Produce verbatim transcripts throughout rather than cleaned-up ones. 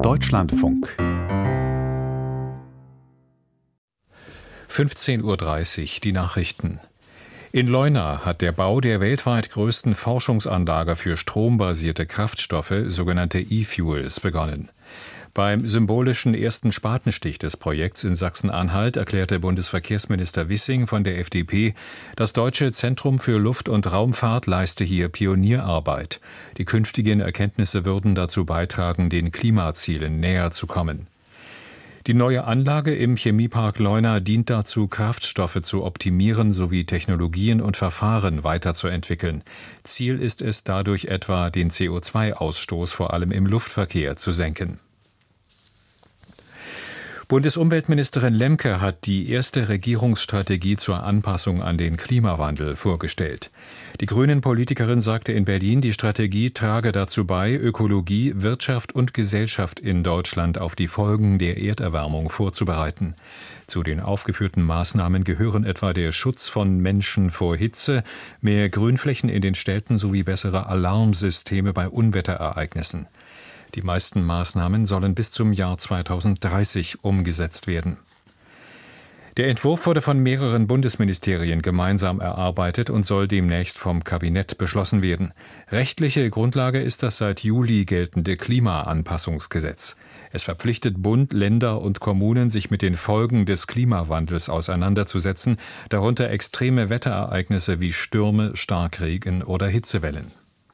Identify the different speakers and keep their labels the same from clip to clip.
Speaker 1: Deutschlandfunk.
Speaker 2: fünfzehn Uhr dreißig, die Nachrichten. In Leuna hat der Bau der weltweit größten Forschungsanlage für strombasierte Kraftstoffe, sogenannte E-Fuels, begonnen. Beim symbolischen ersten Spatenstich des Projekts in Sachsen-Anhalt erklärte Bundesverkehrsminister Wissing von der F D P, das Deutsche Zentrum für Luft- und Raumfahrt leiste hier Pionierarbeit. Die künftigen Erkenntnisse würden dazu beitragen, den Klimazielen näher zu kommen. Die neue Anlage im Chemiepark Leuna dient dazu, Kraftstoffe zu optimieren sowie Technologien und Verfahren weiterzuentwickeln. Ziel ist es dadurch etwa, den C O zwei Ausstoß vor allem im Luftverkehr zu senken. Bundesumweltministerin Lemke hat die erste Regierungsstrategie zur Anpassung an den Klimawandel vorgestellt. Die Grünen-Politikerin sagte in Berlin, die Strategie trage dazu bei, Ökologie, Wirtschaft und Gesellschaft in Deutschland auf die Folgen der Erderwärmung vorzubereiten. Zu den aufgeführten Maßnahmen gehören etwa der Schutz von Menschen vor Hitze, mehr Grünflächen in den Städten sowie bessere Alarmsysteme bei Unwetterereignissen. Die meisten Maßnahmen sollen bis zum Jahr zweitausenddreißig umgesetzt werden. Der Entwurf wurde von mehreren Bundesministerien gemeinsam erarbeitet und soll demnächst vom Kabinett beschlossen werden. Rechtliche Grundlage ist das seit Juli geltende Klimaanpassungsgesetz. Es verpflichtet Bund, Länder und Kommunen, sich mit den Folgen des Klimawandels auseinanderzusetzen, darunter extreme Wetterereignisse wie Stürme, Starkregen oder Hitzewellen.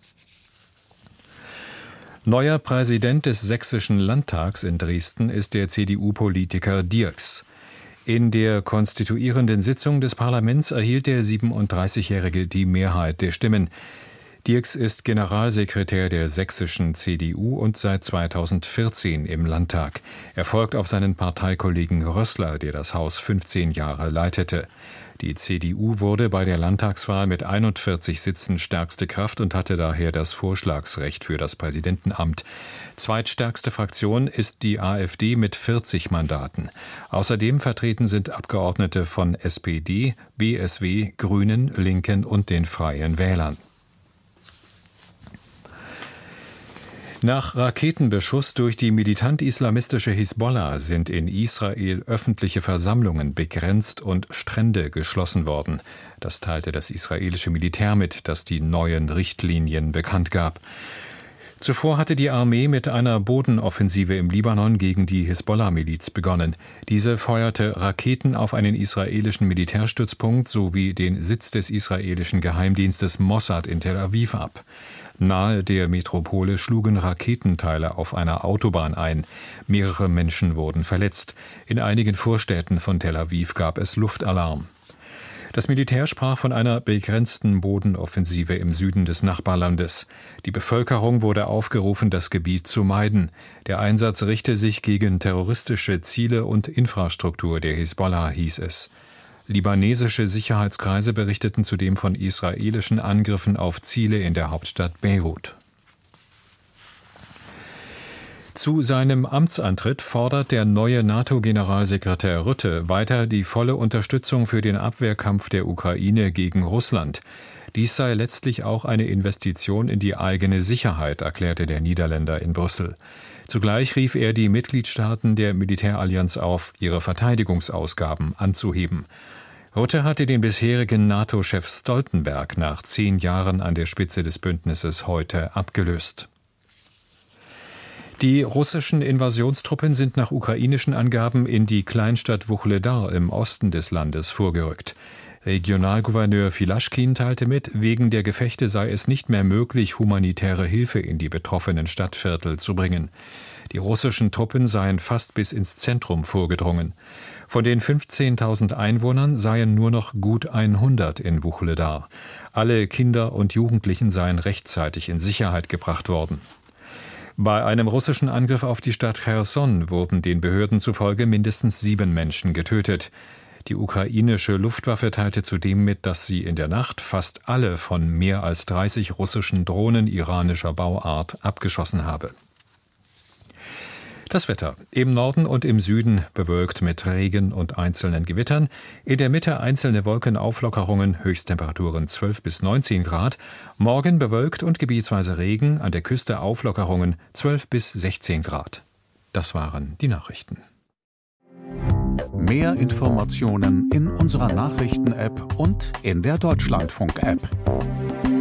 Speaker 2: Neuer Präsident des Sächsischen Landtags in Dresden ist der C D U-Politiker Dirks. In der konstituierenden Sitzung des Parlaments erhielt der siebenunddreißigjährige die Mehrheit der Stimmen. Dirks ist Generalsekretär der sächsischen C D U und seit zweitausendvierzehn im Landtag. Er folgt auf seinen Parteikollegen Rössler, der das Haus fünfzehn Jahre leitete. Die C D U wurde bei der Landtagswahl mit einundvierzig Sitzen stärkste Kraft und hatte daher das Vorschlagsrecht für das Präsidentenamt. Zweitstärkste Fraktion ist die A f D mit vierzig Mandaten. Außerdem vertreten sind Abgeordnete von S P D, B S W, Grünen, Linken und den Freien Wählern. Nach Raketenbeschuss durch die militant-islamistische Hisbollah sind in Israel öffentliche Versammlungen begrenzt und Strände geschlossen worden. Das teilte das israelische Militär mit, das die neuen Richtlinien bekannt gab. Zuvor hatte die Armee mit einer Bodenoffensive im Libanon gegen die Hisbollah-Miliz begonnen. Diese feuerte Raketen auf einen israelischen Militärstützpunkt sowie den Sitz des israelischen Geheimdienstes Mossad in Tel Aviv ab. Nahe der Metropole schlugen Raketenteile auf einer Autobahn ein. Mehrere Menschen wurden verletzt. In einigen Vorstädten von Tel Aviv gab es Luftalarm. Das Militär sprach von einer begrenzten Bodenoffensive im Süden des Nachbarlandes. Die Bevölkerung wurde aufgerufen, das Gebiet zu meiden. Der Einsatz richte sich gegen terroristische Ziele und Infrastruktur der Hisbollah, hieß es. Libanesische Sicherheitskreise berichteten zudem von israelischen Angriffen auf Ziele in der Hauptstadt Beirut. Zu seinem Amtsantritt fordert der neue NATO-Generalsekretär Rutte weiter die volle Unterstützung für den Abwehrkampf der Ukraine gegen Russland. Dies sei letztlich auch eine Investition in die eigene Sicherheit, erklärte der Niederländer in Brüssel. Zugleich rief er die Mitgliedstaaten der Militärallianz auf, ihre Verteidigungsausgaben anzuheben. Rutte hatte den bisherigen NATO-Chef Stoltenberg nach zehn Jahren an der Spitze des Bündnisses heute abgelöst. Die russischen Invasionstruppen sind nach ukrainischen Angaben in die Kleinstadt Wuhledar im Osten des Landes vorgerückt. Regionalgouverneur Filaschkin teilte mit, wegen der Gefechte sei es nicht mehr möglich, humanitäre Hilfe in die betroffenen Stadtviertel zu bringen. Die russischen Truppen seien fast bis ins Zentrum vorgedrungen. Von den fünfzehntausend Einwohnern seien nur noch gut hundert in Wuhledar. Alle Kinder und Jugendlichen seien rechtzeitig in Sicherheit gebracht worden. Bei einem russischen Angriff auf die Stadt Cherson wurden den Behörden zufolge mindestens sieben Menschen getötet. Die ukrainische Luftwaffe teilte zudem mit, dass sie in der Nacht fast alle von mehr als dreißig russischen Drohnen iranischer Bauart abgeschossen habe. Das Wetter. Im Norden und im Süden bewölkt mit Regen und einzelnen Gewittern. In der Mitte einzelne Wolkenauflockerungen, Höchsttemperaturen zwölf bis neunzehn Grad. Morgen bewölkt und gebietsweise Regen, an der Küste Auflockerungen zwölf bis sechzehn Grad. Das waren die Nachrichten.
Speaker 1: Mehr Informationen in unserer Nachrichten-App und in der Deutschlandfunk-App.